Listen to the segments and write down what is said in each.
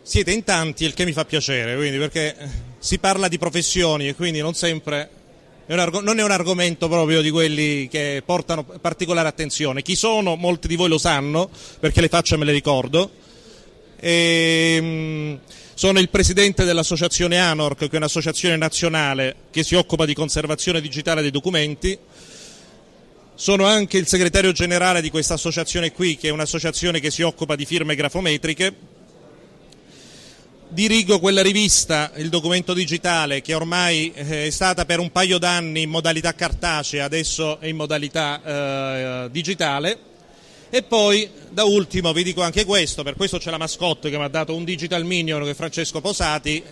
siete in tanti, il che mi fa piacere, quindi, perché si parla di professioni e quindi non sempre non è un argomento proprio di quelli che portano particolare attenzione. Chi sono, molti di voi lo sanno, perché le facce me le ricordo. Sono il presidente dell'associazione ANORC, che è un'associazione nazionale che si occupa di conservazione digitale dei documenti. Sono anche il segretario generale di questa associazione qui, che è un'associazione che si occupa di firme grafometriche. Dirigo quella rivista, Il Documento Digitale, che ormai è stata per un paio d'anni in modalità cartacea, adesso è in modalità digitale. E poi, da ultimo, vi dico anche questo, per questo c'è la mascotte che mi ha dato un Digital Minion, che è Francesco Posati.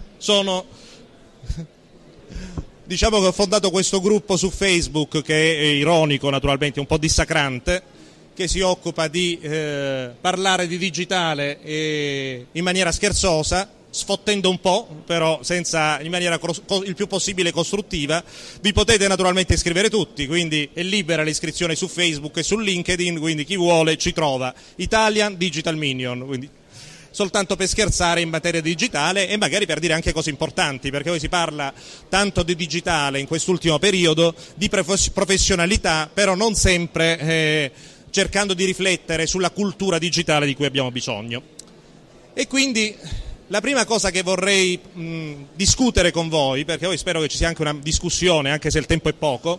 Diciamo che ho fondato questo gruppo su Facebook, che è ironico naturalmente, un po' dissacrante, che si occupa di parlare di digitale in maniera scherzosa, sfottendo un po', però in maniera il più possibile costruttiva. Vi potete naturalmente iscrivere tutti, quindi è libera l'iscrizione su Facebook e su LinkedIn, quindi chi vuole ci trova. Italian Digital Minion, quindi soltanto per scherzare in materia digitale e magari per dire anche cose importanti, perché poi si parla tanto di digitale in quest'ultimo periodo, di professionalità, però non sempre cercando di riflettere sulla cultura digitale di cui abbiamo bisogno. E quindi la prima cosa che vorrei discutere con voi, perché poi spero che ci sia anche una discussione, anche se il tempo è poco.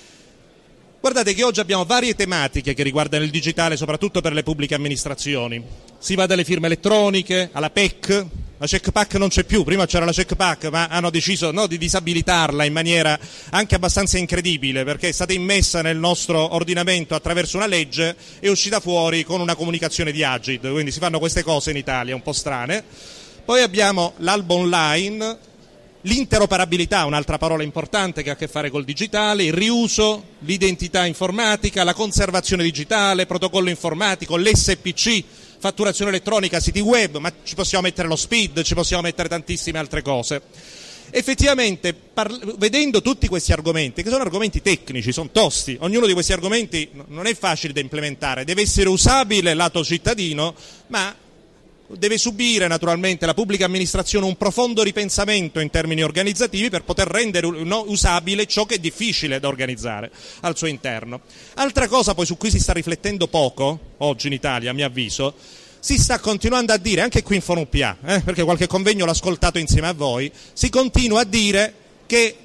Guardate che oggi abbiamo varie tematiche che riguardano il digitale, soprattutto per le pubbliche amministrazioni. Si va dalle firme elettroniche alla PEC. La CECPAC non c'è più, prima c'era la CECPAC, ma hanno deciso di disabilitarla in maniera anche abbastanza incredibile, perché è stata immessa nel nostro ordinamento attraverso una legge e è uscita fuori con una comunicazione di Agid, quindi si fanno queste cose in Italia un po' strane. Poi abbiamo l'albo online, l'interoperabilità, un'altra parola importante che ha a che fare col digitale, il riuso, l'identità informatica, la conservazione digitale, protocollo informatico, l'SPC, fatturazione elettronica, siti web, ma ci possiamo mettere lo SPID, ci possiamo mettere tantissime altre cose. Effettivamente, vedendo tutti questi argomenti, che sono argomenti tecnici, sono tosti, ognuno di questi argomenti non è facile da implementare, deve essere usabile lato cittadino, ma deve subire naturalmente la pubblica amministrazione un profondo ripensamento in termini organizzativi per poter rendere usabile ciò che è difficile da organizzare al suo interno. Altra cosa poi su cui si sta riflettendo poco oggi in Italia, a mio avviso, si sta continuando a dire, anche qui in Forum PA, perché qualche convegno l'ho ascoltato insieme a voi, si continua a dire che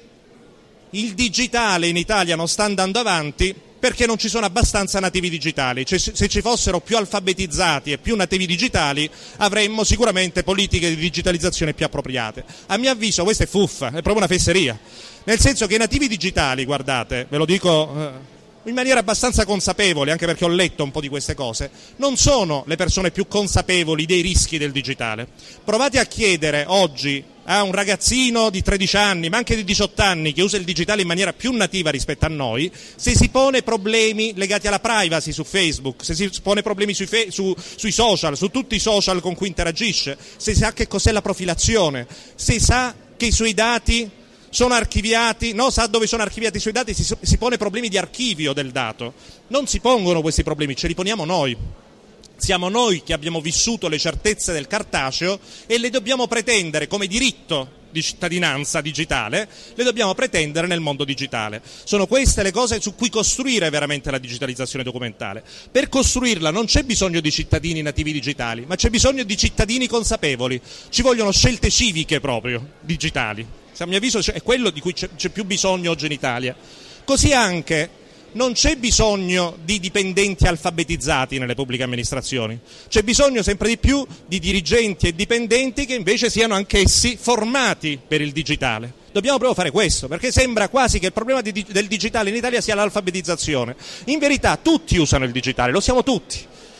il digitale in Italia non sta andando avanti perché non ci sono abbastanza nativi digitali. Cioè, se ci fossero più alfabetizzati e più nativi digitali avremmo sicuramente politiche di digitalizzazione più appropriate. A mio avviso questa è fuffa, è proprio una fesseria, nel senso che i nativi digitali, guardate, ve lo dico in maniera abbastanza consapevole, anche perché ho letto un po' di queste cose, non sono le persone più consapevoli dei rischi del digitale. Provate a chiedere oggi a un ragazzino di 13 anni, ma anche di 18 anni, che usa il digitale in maniera più nativa rispetto a noi, se si pone problemi legati alla privacy su Facebook, se si pone problemi sui social, su tutti i social con cui interagisce, se sa che cos'è la profilazione, se sa che i suoi dati sono archiviati, sa dove sono archiviati i suoi dati, si pone problemi di archivio del dato. Non si pongono questi problemi, ce li poniamo noi. Siamo noi che abbiamo vissuto le certezze del cartaceo e le dobbiamo pretendere come diritto di cittadinanza digitale, le dobbiamo pretendere nel mondo digitale. Sono queste le cose su cui costruire veramente la digitalizzazione documentale. Per costruirla non c'è bisogno di cittadini nativi digitali, ma c'è bisogno di cittadini consapevoli. Ci vogliono scelte civiche proprio, digitali. A mio avviso è quello di cui c'è più bisogno oggi in Italia. Così anche non c'è bisogno di dipendenti alfabetizzati nelle pubbliche amministrazioni, c'è bisogno sempre di più di dirigenti e dipendenti che invece siano anch'essi formati per il digitale. Dobbiamo proprio fare questo, perché sembra quasi che il problema del digitale in Italia sia l'alfabetizzazione. In verità tutti usano il digitale, lo siamo tutti.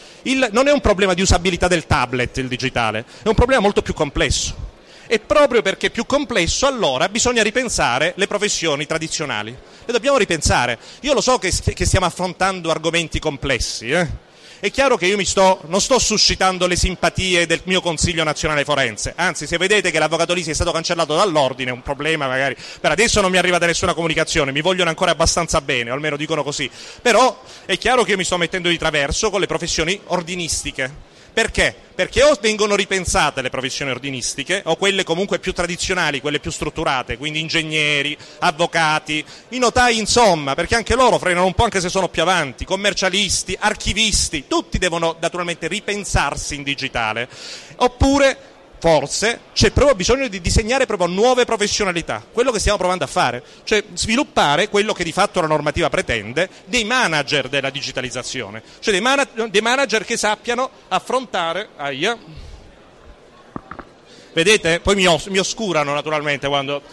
Non è un problema di usabilità del tablet il digitale, è un problema molto più complesso. E proprio perché è più complesso, allora bisogna ripensare le professioni tradizionali. Le dobbiamo ripensare. Io lo so che stiamo affrontando argomenti complessi. È chiaro che io non sto suscitando le simpatie del mio Consiglio Nazionale Forense. Anzi, se vedete che l'avvocato Lisi è stato cancellato dall'ordine, è un problema magari. Per adesso non mi arriva da nessuna comunicazione, mi vogliono ancora abbastanza bene, o almeno dicono così. Però è chiaro che io mi sto mettendo di traverso con le professioni ordinistiche. Perché? Perché o vengono ripensate le professioni ordinistiche, o quelle comunque più tradizionali, quelle più strutturate, quindi ingegneri, avvocati, i notai insomma, perché anche loro frenano un po' anche se sono più avanti, commercialisti, archivisti, tutti devono naturalmente ripensarsi in digitale. Oppure forse c'è proprio bisogno di disegnare proprio nuove professionalità, quello che stiamo provando a fare, cioè sviluppare quello che di fatto la normativa pretende, dei manager della digitalizzazione, cioè dei manager che sappiano affrontare, vedete? Poi mi oscurano naturalmente quando,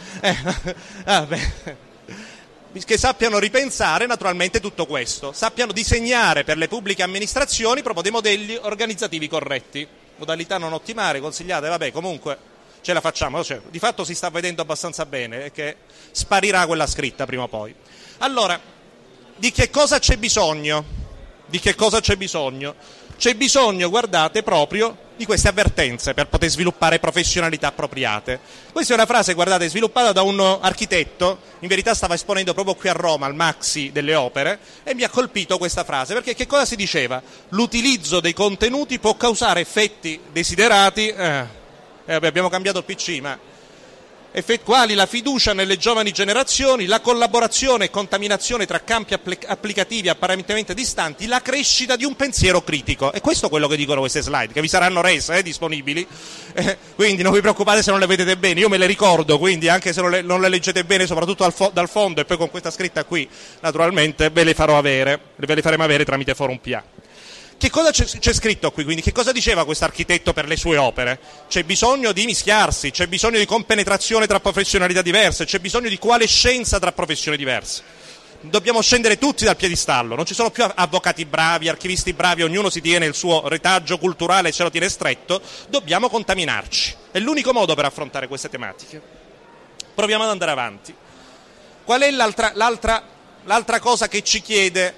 che sappiano ripensare naturalmente tutto questo, sappiano disegnare per le pubbliche amministrazioni proprio dei modelli organizzativi corretti. Modalità non ottimale, consigliate, vabbè, comunque ce la facciamo, cioè, di fatto si sta vedendo abbastanza bene e che sparirà quella scritta prima o poi. Allora, di che cosa c'è bisogno? Di che cosa c'è bisogno? C'è bisogno, guardate, proprio di queste avvertenze per poter sviluppare professionalità appropriate. Questa è una frase, guardate, sviluppata da un architetto, in verità stava esponendo proprio qui a Roma al Maxi delle Opere, e mi ha colpito questa frase, perché che cosa si diceva? L'utilizzo dei contenuti può causare effetti desiderati, abbiamo cambiato il PC, ma quali la fiducia nelle giovani generazioni, la collaborazione e contaminazione tra campi applicativi apparentemente distanti, la crescita di un pensiero critico. E questo è quello che dicono queste slide, che vi saranno rese disponibili, quindi non vi preoccupate se non le vedete bene, io me le ricordo, quindi anche se non le leggete bene, soprattutto dal fondo, e poi con questa scritta qui, naturalmente ve le faremo avere tramite Forum PA. Che cosa c'è scritto qui, quindi? Che cosa diceva questo architetto per le sue opere? C'è bisogno di mischiarsi, c'è bisogno di compenetrazione tra professionalità diverse, c'è bisogno di coalescenza tra professioni diverse. Dobbiamo scendere tutti dal piedistallo, non ci sono più avvocati bravi, archivisti bravi, ognuno si tiene il suo retaggio culturale e se lo tiene stretto, dobbiamo contaminarci. È l'unico modo per affrontare queste tematiche. Proviamo ad andare avanti. Qual è l'altra cosa che ci chiede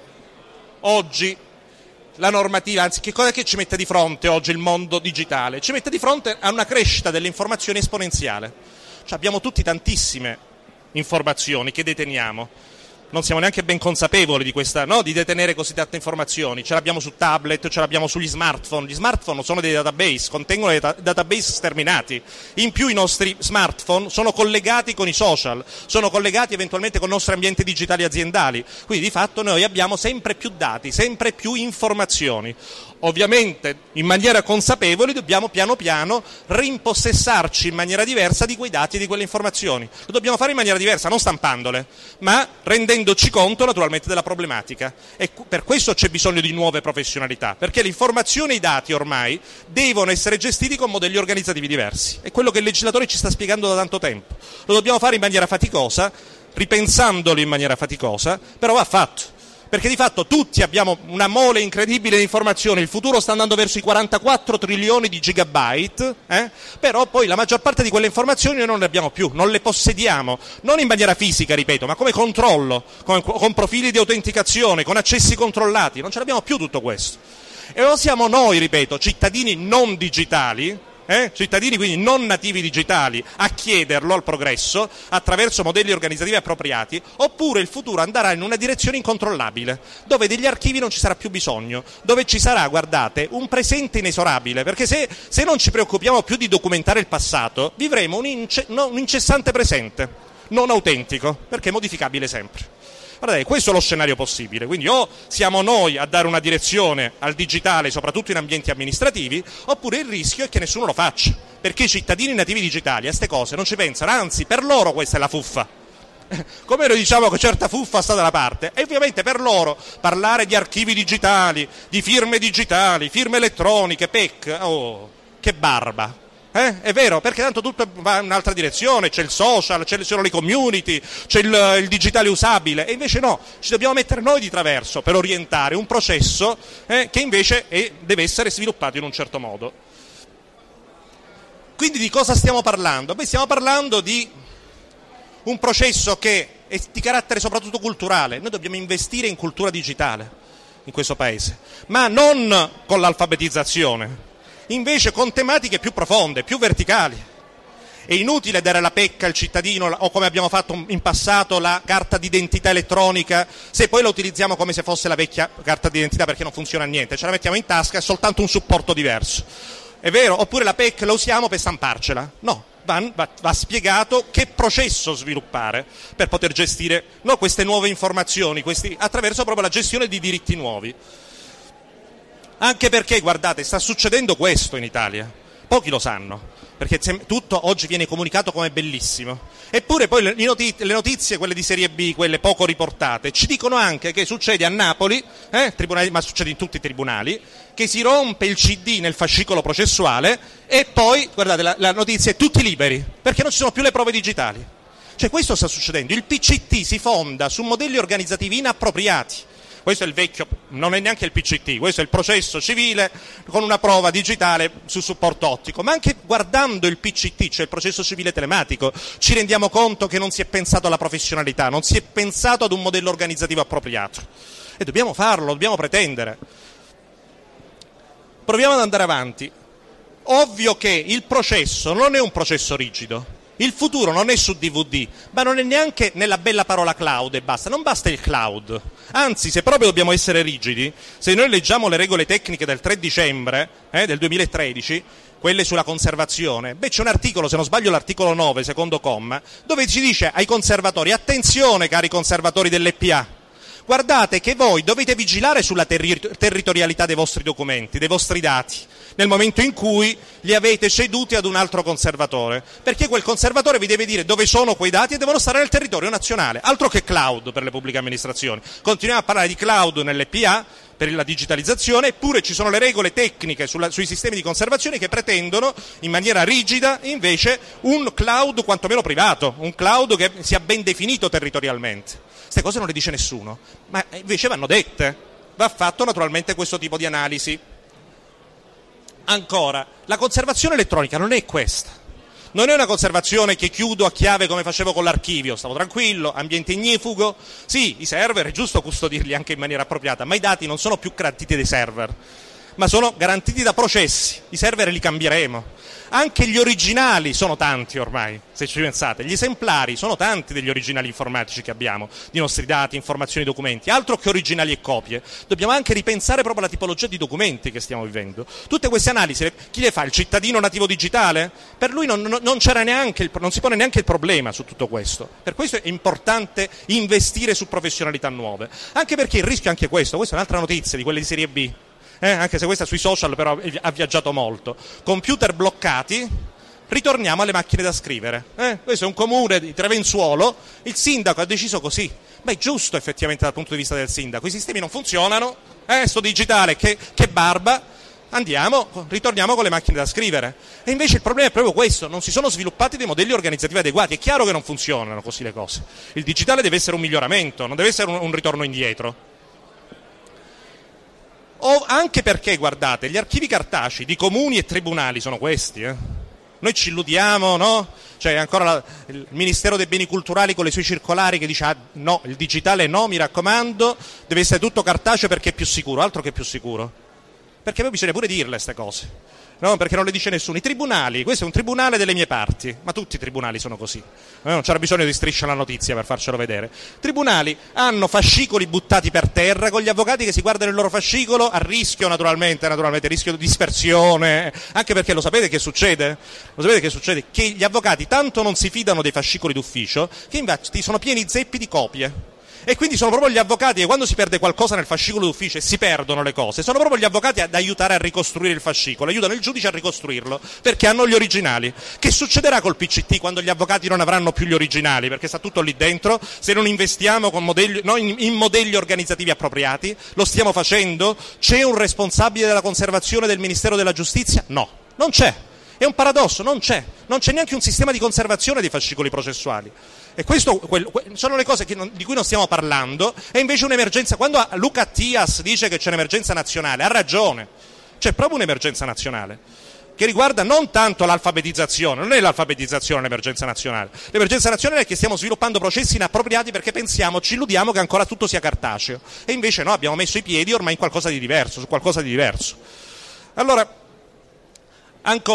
oggi la normativa, anzi che cosa che ci mette di fronte oggi il mondo digitale? Ci mette di fronte a una crescita delle informazioni esponenziale. Cioè abbiamo tutti tantissime informazioni che deteniamo, non siamo neanche ben consapevoli di questa, no? Di detenere così tante informazioni. Ce l'abbiamo su tablet, ce l'abbiamo sugli smartphone. Gli smartphone sono dei database, contengono dei database sterminati. In più i nostri smartphone sono collegati con i social, sono collegati eventualmente con i nostri ambienti digitali aziendali. Quindi di fatto noi abbiamo sempre più dati, sempre più informazioni. Ovviamente in maniera consapevole dobbiamo piano piano rimpossessarci in maniera diversa di quei dati e di quelle informazioni. Lo dobbiamo fare in maniera diversa, non stampandole, ma rendendoci conto naturalmente della problematica. E per questo c'è bisogno di nuove professionalità, perché le informazioni e i dati ormai devono essere gestiti con modelli organizzativi diversi. È quello che il legislatore ci sta spiegando da tanto tempo. Lo dobbiamo fare in maniera faticosa, ripensandoli in maniera faticosa, però va fatto. Perché di fatto tutti abbiamo una mole incredibile di informazioni, il futuro sta andando verso i 44 trilioni di gigabyte, però poi la maggior parte di quelle informazioni noi non le abbiamo più, non le possediamo, non in maniera fisica, ripeto, ma come controllo, con profili di autenticazione, con accessi controllati, non ce l'abbiamo più tutto questo. E o siamo noi, ripeto, cittadini non digitali, cittadini quindi non nativi digitali, a chiederlo al progresso attraverso modelli organizzativi appropriati, oppure il futuro andrà in una direzione incontrollabile, dove degli archivi non ci sarà più bisogno, dove ci sarà, guardate, un presente inesorabile, perché se non ci preoccupiamo più di documentare il passato, vivremo un incessante presente, non autentico, perché è modificabile sempre. Guardate, questo è lo scenario possibile, quindi o siamo noi a dare una direzione al digitale, soprattutto in ambienti amministrativi, oppure il rischio è che nessuno lo faccia, perché i cittadini nativi digitali a queste cose non ci pensano, anzi per loro questa è la fuffa. Come noi diciamo che certa fuffa sta dalla parte, e ovviamente per loro parlare di archivi digitali, di firme digitali, firme elettroniche, PEC, oh, che barba. È vero, perché tanto tutto va in un'altra direzione, c'è il social, sono le community, c'è il digitale usabile, e invece no, ci dobbiamo mettere noi di traverso per orientare un processo che invece deve essere sviluppato in un certo modo. Quindi di cosa stiamo parlando? Beh, stiamo parlando di un processo che è di carattere soprattutto culturale. Noi dobbiamo investire in cultura digitale in questo paese, ma non con l'alfabetizzazione, invece con tematiche più profonde, più verticali. È inutile dare la pecca al cittadino o, come abbiamo fatto in passato, la carta d'identità elettronica, se poi la utilizziamo come se fosse la vecchia carta d'identità, perché non funziona niente, ce la mettiamo in tasca, è soltanto un supporto diverso. È vero? Oppure la PEC la usiamo per stamparcela? No. Va spiegato che processo sviluppare per poter gestire queste nuove informazioni, attraverso proprio la gestione di diritti nuovi. Anche perché, guardate, sta succedendo questo in Italia, pochi lo sanno, perché tutto oggi viene comunicato come bellissimo, eppure poi le notizie, quelle di serie B, quelle poco riportate, ci dicono anche che succede a Napoli, ma succede in tutti i tribunali, che si rompe il CD nel fascicolo processuale e poi, guardate, la notizia è tutti liberi, perché non ci sono più le prove digitali. Cioè questo sta succedendo, il PCT si fonda su modelli organizzativi inappropriati. Questo è il vecchio, non è neanche il PCT, questo è il processo civile con una prova digitale su supporto ottico, ma anche guardando il PCT, cioè il processo civile telematico, ci rendiamo conto che non si è pensato alla professionalità, non si è pensato ad un modello organizzativo appropriato. E dobbiamo farlo, dobbiamo pretendere. Proviamo ad andare avanti. Ovvio che il processo non è un processo rigido. Il futuro non è su DVD, ma non è neanche nella bella parola cloud e basta, non basta il cloud. Anzi, se proprio dobbiamo essere rigidi, se noi leggiamo le regole tecniche del 3 dicembre del 2013, quelle sulla conservazione, c'è un articolo, se non sbaglio l'articolo 9, secondo comma, dove ci dice ai conservatori: attenzione cari conservatori dell'EPA, guardate che voi dovete vigilare sulla territorialità dei vostri documenti, dei vostri dati, nel momento in cui li avete ceduti ad un altro conservatore, perché quel conservatore vi deve dire dove sono quei dati e devono stare nel territorio nazionale, altro che cloud per le pubbliche amministrazioni. Continuiamo a parlare di cloud nell'EPA per la digitalizzazione, eppure ci sono le regole tecniche sui sistemi di conservazione che pretendono in maniera rigida invece un cloud quantomeno privato, un cloud che sia ben definito territorialmente. Queste cose non le dice nessuno, ma invece vanno dette, va fatto naturalmente questo tipo di analisi. Ancora, la conservazione elettronica non è questa, non è una conservazione che chiudo a chiave come facevo con l'archivio, stavo tranquillo, ambiente ignifugo, sì, i server è giusto custodirli anche in maniera appropriata, ma i dati non sono più garantiti dai server, ma sono garantiti da processi, i server li cambieremo. Anche gli originali sono tanti ormai, se ci pensate, gli esemplari sono tanti degli originali informatici che abbiamo, di nostri dati, informazioni, documenti, altro che originali e copie. Dobbiamo anche ripensare proprio alla tipologia di documenti che stiamo vivendo. Tutte queste analisi, chi le fa? Il cittadino nativo digitale? Per lui non c'era neanche non si pone neanche il problema su tutto questo. Per questo è importante investire su professionalità nuove, anche perché il rischio è anche questo, questa è un'altra notizia di quelle di serie B. Anche se questa sui social però ha viaggiato molto. Computer bloccati, ritorniamo alle macchine da scrivere. Questo è un comune di Trevenzuolo, il sindaco ha deciso così. Ma è giusto effettivamente dal punto di vista del sindaco, i sistemi non funzionano, sto digitale che barba, ritorniamo con le macchine da scrivere. E invece il problema è proprio questo, non si sono sviluppati dei modelli organizzativi adeguati. È chiaro che non funzionano così le cose. Il digitale deve essere un miglioramento, non deve essere un ritorno indietro. Anche perché, guardate, gli archivi cartacei di comuni e tribunali sono questi. Noi ci illudiamo, no? C'è ancora il Ministero dei Beni Culturali con le sue circolari che dice no, il digitale no, mi raccomando, deve essere tutto cartaceo perché è più sicuro, altro che più sicuro. Perché poi bisogna pure dirle queste cose. No, perché non le dice nessuno. I tribunali, questo è un tribunale delle mie parti, ma tutti i tribunali sono così. Non c'era bisogno di Striscia la notizia per farcelo vedere. Tribunali hanno fascicoli buttati per terra con gli avvocati che si guardano il loro fascicolo a rischio naturalmente rischio di dispersione, anche perché lo sapete che succede? Lo sapete che succede? Che gli avvocati tanto non si fidano dei fascicoli d'ufficio che infatti sono pieni zeppi di copie. E quindi sono proprio gli avvocati che quando si perde qualcosa nel fascicolo d'ufficio e si perdono le cose, sono proprio gli avvocati ad aiutare a ricostruire il fascicolo, aiutano il giudice a ricostruirlo, perché hanno gli originali. Che succederà col PCT quando gli avvocati non avranno più gli originali? Perché sta tutto lì dentro, se non investiamo in modelli organizzativi appropriati, lo stiamo facendo? C'è un responsabile della conservazione del Ministero della Giustizia? No, non c'è. È un paradosso, non c'è neanche un sistema di conservazione dei fascicoli processuali. E questo sono le cose di cui non stiamo parlando, e invece un'emergenza. Quando Luca Attias dice che c'è un'emergenza nazionale, ha ragione, c'è proprio un'emergenza nazionale, che riguarda non tanto l'alfabetizzazione, non è l'alfabetizzazione l'emergenza nazionale. L'emergenza nazionale è che stiamo sviluppando processi inappropriati perché ci illudiamo che ancora tutto sia cartaceo, e invece no, abbiamo messo i piedi ormai in qualcosa di diverso, su qualcosa di diverso. Allora, ancora,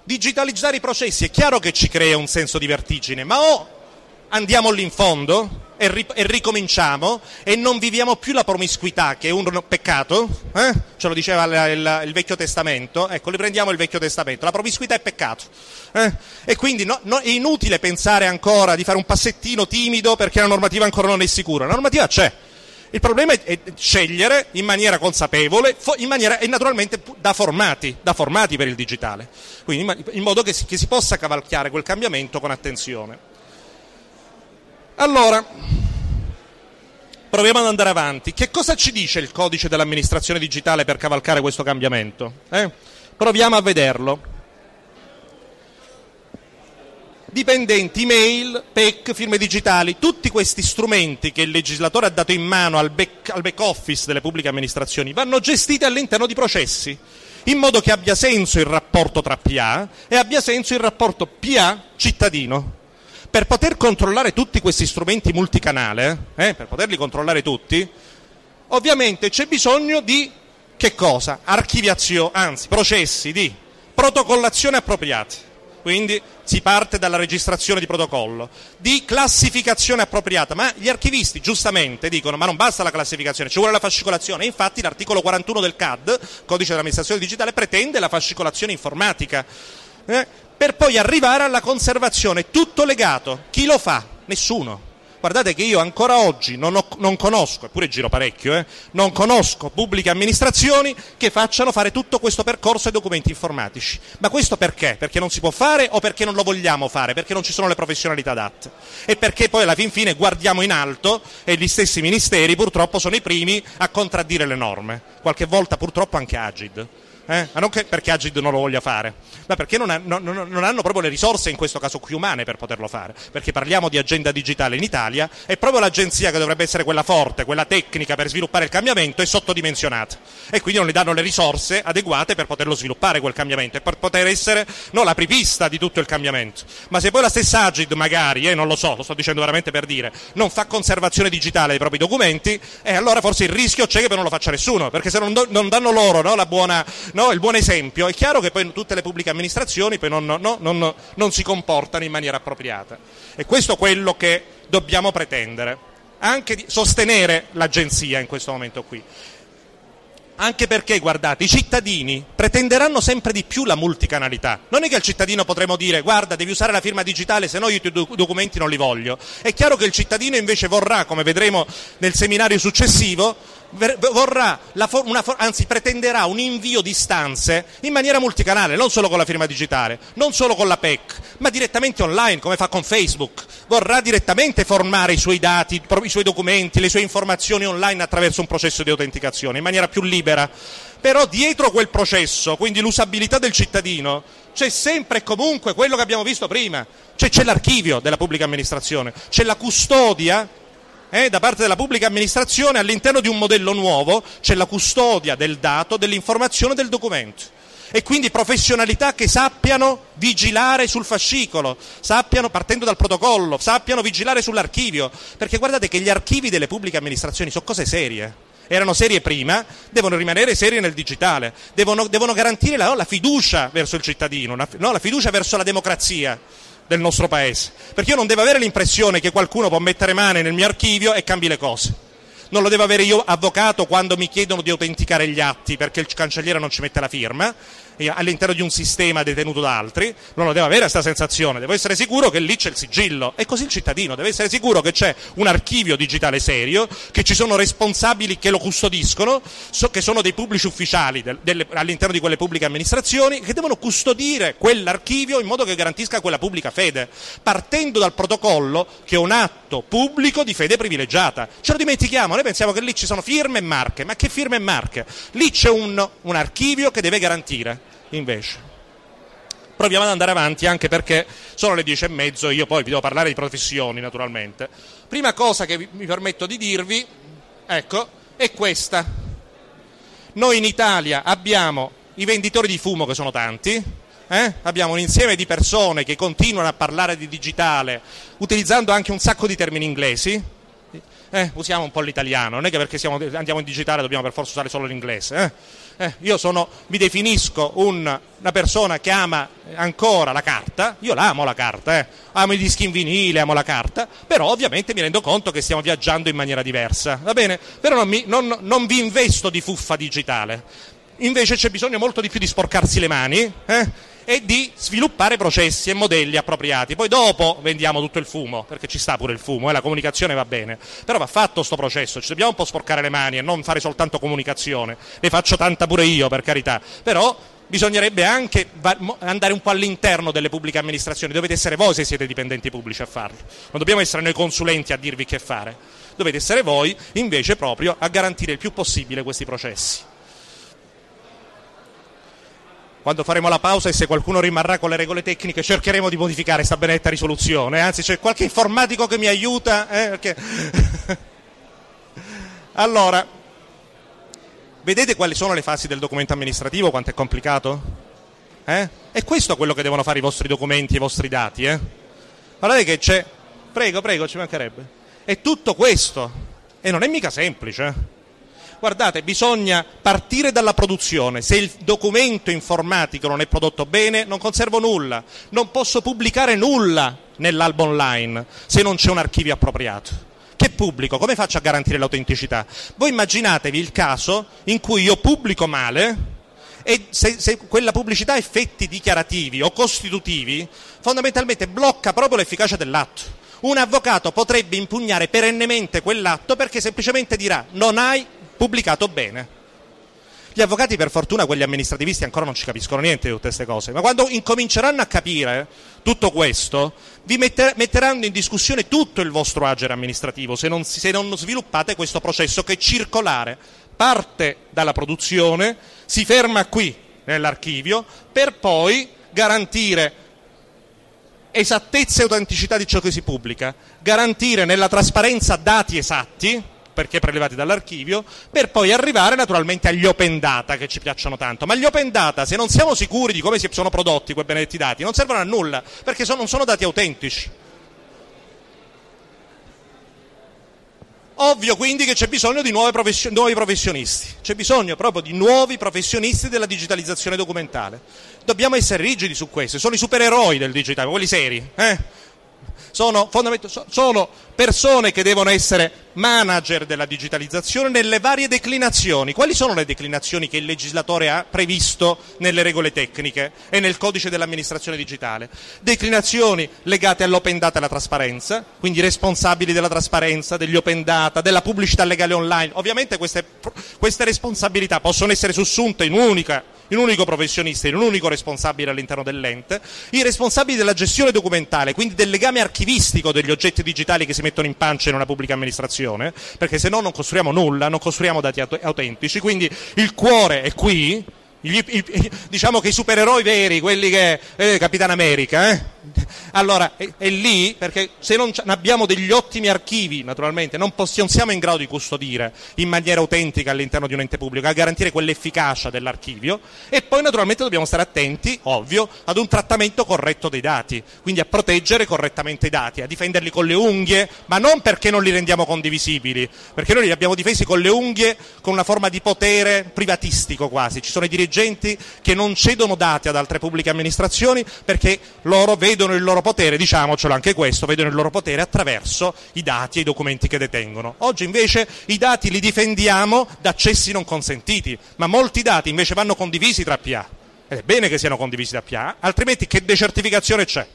digitalizzare i processi è chiaro che ci crea un senso di vertigine, ma o andiamo lì in fondo e ricominciamo e non viviamo più la promiscuità, che è un peccato, ce lo diceva il Vecchio Testamento, ecco, riprendiamo il Vecchio Testamento, la promiscuità è peccato, e quindi è inutile pensare ancora di fare un passettino timido perché la normativa ancora non è sicura, la normativa c'è. Il problema è scegliere in maniera consapevole e naturalmente da formati per il digitale, quindi in modo che si possa cavalcare quel cambiamento con attenzione. Allora, proviamo ad andare avanti. Che cosa ci dice il codice dell'amministrazione digitale per cavalcare questo cambiamento? Proviamo a vederlo. Dipendenti, email, PEC, firme digitali, tutti questi strumenti che il legislatore ha dato in mano al back office delle pubbliche amministrazioni vanno gestiti all'interno di processi, in modo che abbia senso il rapporto tra PA e abbia senso il rapporto PA-cittadino. Per poter controllare tutti questi strumenti multicanale, per poterli controllare tutti, ovviamente c'è bisogno di che cosa? Processi di protocollazione appropriati. Quindi si parte dalla registrazione di protocollo, di classificazione appropriata, ma gli archivisti giustamente dicono ma non basta la classificazione, ci vuole la fascicolazione, infatti l'articolo 41 del CAD, Codice dell'amministrazione digitale, pretende la fascicolazione informatica, per poi arrivare alla conservazione, tutto legato. Chi lo fa? Nessuno. Guardate che io ancora oggi non conosco, eppure giro parecchio, non conosco pubbliche amministrazioni che facciano fare tutto questo percorso ai documenti informatici. Ma questo perché? Perché non si può fare o perché non lo vogliamo fare? Perché non ci sono le professionalità adatte? E perché poi alla fin fine guardiamo in alto e gli stessi ministeri purtroppo sono i primi a contraddire le norme. Qualche volta purtroppo anche Agid. Ma non perché Agid non lo voglia fare, ma perché non hanno proprio le risorse, in questo caso qui umane, per poterlo fare, perché parliamo di agenda digitale in Italia e proprio l'agenzia che dovrebbe essere quella forte, quella tecnica per sviluppare il cambiamento è sottodimensionata e quindi non le danno le risorse adeguate per poterlo sviluppare quel cambiamento e per poter essere l'apripista di tutto il cambiamento. Ma se poi la stessa Agid magari, non lo so, lo sto dicendo veramente per dire, non fa conservazione digitale dei propri documenti, allora forse il rischio c'è che poi non lo faccia nessuno, perché se non danno loro il buon esempio, è chiaro che poi tutte le pubbliche amministrazioni poi non si comportano in maniera appropriata. E questo è quello che dobbiamo pretendere, anche di sostenere l'agenzia in questo momento qui. Anche perché, guardate, i cittadini pretenderanno sempre di più la multicanalità. Non è che al cittadino potremo dire guarda, devi usare la firma digitale, se no io i tuoi documenti non li voglio. È chiaro che il cittadino invece vorrà, come vedremo nel seminario successivo, pretenderà un invio di istanze in maniera multicanale, non solo con la firma digitale, non solo con la PEC, ma direttamente online, come fa con Facebook. Vorrà direttamente formare i suoi dati, i suoi documenti, le sue informazioni online attraverso un processo di autenticazione, in maniera più libera. Però dietro quel processo, quindi l'usabilità del cittadino, c'è sempre e comunque quello che abbiamo visto prima, c'è l'archivio della pubblica amministrazione, c'è la custodia da parte della pubblica amministrazione all'interno di un modello nuovo, c'è la custodia del dato, dell'informazione, del documento. E quindi professionalità che sappiano vigilare sul fascicolo, sappiano, partendo dal protocollo, sappiano vigilare sull'archivio, perché guardate che gli archivi delle pubbliche amministrazioni sono cose serie. Erano serie prima, devono rimanere serie nel digitale, devono garantire la fiducia verso il cittadino, la fiducia verso la democrazia del nostro paese, perché io non devo avere l'impressione che qualcuno può mettere mano nel mio archivio e cambi le cose. Non lo devo avere io, avvocato, quando mi chiedono di autenticare gli atti perché il cancelliere non ci mette la firma all'interno di un sistema detenuto da altri. Non lo devo avere questa sensazione, devo essere sicuro che lì c'è il sigillo, e così il cittadino deve essere sicuro che c'è un archivio digitale serio, che ci sono responsabili che lo custodiscono, che sono dei pubblici ufficiali all'interno di quelle pubbliche amministrazioni, che devono custodire quell'archivio in modo che garantisca quella pubblica fede, partendo dal protocollo che è un atto pubblico di fede privilegiata. Ce lo dimentichiamo, noi pensiamo che lì ci sono firme e marche, ma che firme e marche? Lì c'è un archivio che deve garantire. Invece proviamo ad andare avanti, anche perché sono le 10:30, io poi vi devo parlare di professioni naturalmente. Prima cosa che mi permetto di dirvi, ecco, è questa. Noi in Italia abbiamo i venditori di fumo, che sono tanti, abbiamo un insieme di persone che continuano a parlare di digitale utilizzando anche un sacco di termini inglesi, usiamo un po' l'italiano, non è che perché andiamo in digitale dobbiamo per forza usare solo l'inglese. Io mi definisco una persona che ama ancora la carta, io la amo la carta, amo i dischi in vinile, amo la carta, però ovviamente mi rendo conto che stiamo viaggiando in maniera diversa, va bene? Però non vi investo di fuffa digitale, invece c'è bisogno molto di più di sporcarsi le mani, e di sviluppare processi e modelli appropriati. Poi dopo vendiamo tutto il fumo, perché ci sta pure il fumo, la comunicazione va bene, però va fatto sto processo, ci dobbiamo un po' sporcare le mani e non fare soltanto comunicazione, ne faccio tanta pure io, per carità, però bisognerebbe anche andare un po' all'interno delle pubbliche amministrazioni, dovete essere voi se siete dipendenti pubblici a farlo, non dobbiamo essere noi consulenti a dirvi che fare, dovete essere voi invece proprio a garantire il più possibile questi processi. Quando faremo la pausa e se qualcuno rimarrà con le regole tecniche cercheremo di modificare questa benedetta risoluzione, anzi c'è qualche informatico che mi aiuta, perché... Allora, vedete quali sono le fasi del documento amministrativo, quanto è complicato? È questo quello che devono fare i vostri documenti, i vostri dati, Guardate che c'è, prego, ci mancherebbe, è tutto questo, e non è mica semplice, Guardate, bisogna partire dalla produzione. Se il documento informatico non è prodotto bene, non conservo nulla. Non posso pubblicare nulla nell'albo online se non c'è un archivio appropriato. Che pubblico? Come faccio a garantire l'autenticità? Voi immaginatevi il caso in cui io pubblico male e se quella pubblicità ha effetti dichiarativi o costitutivi, fondamentalmente blocca proprio l'efficacia dell'atto. Un avvocato potrebbe impugnare perennemente quell'atto perché semplicemente dirà non hai pubblicato bene. Gli avvocati, per fortuna, quelli amministrativisti ancora non ci capiscono niente di tutte queste cose, ma quando incominceranno a capire tutto questo vi metteranno in discussione tutto il vostro agere amministrativo se non sviluppate questo processo che è circolare, parte dalla produzione, si ferma qui nell'archivio per poi garantire esattezza e autenticità di ciò che si pubblica, garantire nella trasparenza dati esatti perché prelevati dall'archivio, per poi arrivare naturalmente agli open data che ci piacciono tanto. Ma gli open data, se non siamo sicuri di come si sono prodotti quei benedetti dati, non servono a nulla, perché non sono dati autentici. Ovvio quindi che c'è bisogno di nuovi professionisti, c'è bisogno proprio di nuovi professionisti della digitalizzazione documentale. Dobbiamo essere rigidi su questo, sono i supereroi del digitale, quelli seri, Sono persone che devono essere manager della digitalizzazione nelle varie declinazioni. Quali sono le declinazioni che il legislatore ha previsto nelle regole tecniche e nel codice dell'amministrazione digitale? Declinazioni legate all'open data e alla trasparenza, quindi responsabili della trasparenza, degli open data, della pubblicità legale online. Ovviamente queste responsabilità possono essere sussunte in un unico professionista, in un unico responsabile all'interno dell'ente, i responsabili della gestione documentale, quindi del legame archivistico degli oggetti digitali che si mettono in pancia in una pubblica amministrazione, perché se no non costruiamo nulla, non costruiamo dati autentici, quindi il cuore è qui, diciamo che i supereroi veri, quelli che Capitan America, allora è lì, perché se non abbiamo degli ottimi archivi, naturalmente non siamo in grado di custodire in maniera autentica all'interno di un ente pubblico, a garantire quell'efficacia dell'archivio, e poi naturalmente dobbiamo stare attenti, ovvio, ad un trattamento corretto dei dati, quindi a proteggere correttamente i dati, a difenderli con le unghie, ma non perché non li rendiamo condivisibili, perché noi li abbiamo difesi con le unghie, con una forma di potere privatistico quasi. Ci sono i dirigenti che non cedono dati ad altre pubbliche amministrazioni perché loro vedono il loro potere, diciamocelo anche questo, vedono il loro potere attraverso i dati e i documenti che detengono. Oggi invece i dati li difendiamo da accessi non consentiti, ma molti dati invece vanno condivisi tra PA, ed è bene che siano condivisi da PA, altrimenti che decertificazione c'è?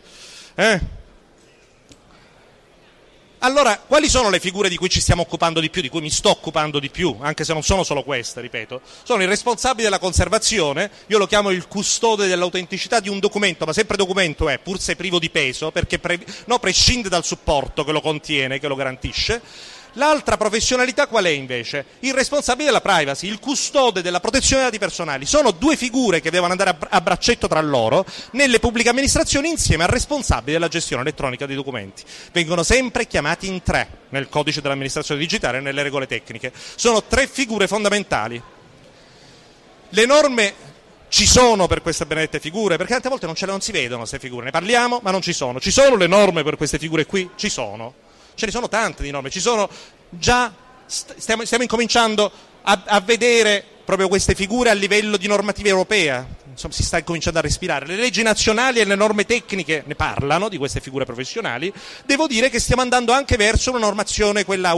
Allora, quali sono le figure di cui ci stiamo occupando di più, di cui mi sto occupando di più, anche se non sono solo queste, ripeto? Sono i responsabili della conservazione, io lo chiamo il custode dell'autenticità di un documento, ma sempre documento è, pur se privo di peso, perché prescinde dal supporto che lo contiene, che lo garantisce. L'altra professionalità qual è invece? Il responsabile della privacy, il custode della protezione dei dati personali. Sono due figure che devono andare a braccetto tra loro nelle pubbliche amministrazioni insieme al responsabile della gestione elettronica dei documenti. Vengono sempre chiamati in tre nel codice dell'amministrazione digitale e nelle regole tecniche. Sono tre figure fondamentali. Le norme ci sono per queste benedette figure, perché tante volte non si vedono queste figure, ne parliamo ma non ci sono. Ci sono le norme per queste figure qui? Ci sono. Ce ne sono tante di norme, ci sono già, stiamo incominciando a vedere proprio queste figure a livello di normativa europea, insomma si sta cominciando a respirare. Le leggi nazionali e le norme tecniche ne parlano di queste figure professionali. Devo dire che stiamo andando anche verso una normazione, quella